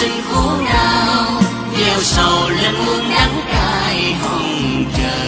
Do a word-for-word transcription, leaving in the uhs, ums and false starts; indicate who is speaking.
Speaker 1: sinh khổ đau gieo sầu lên muôn đắng cay hồng trời.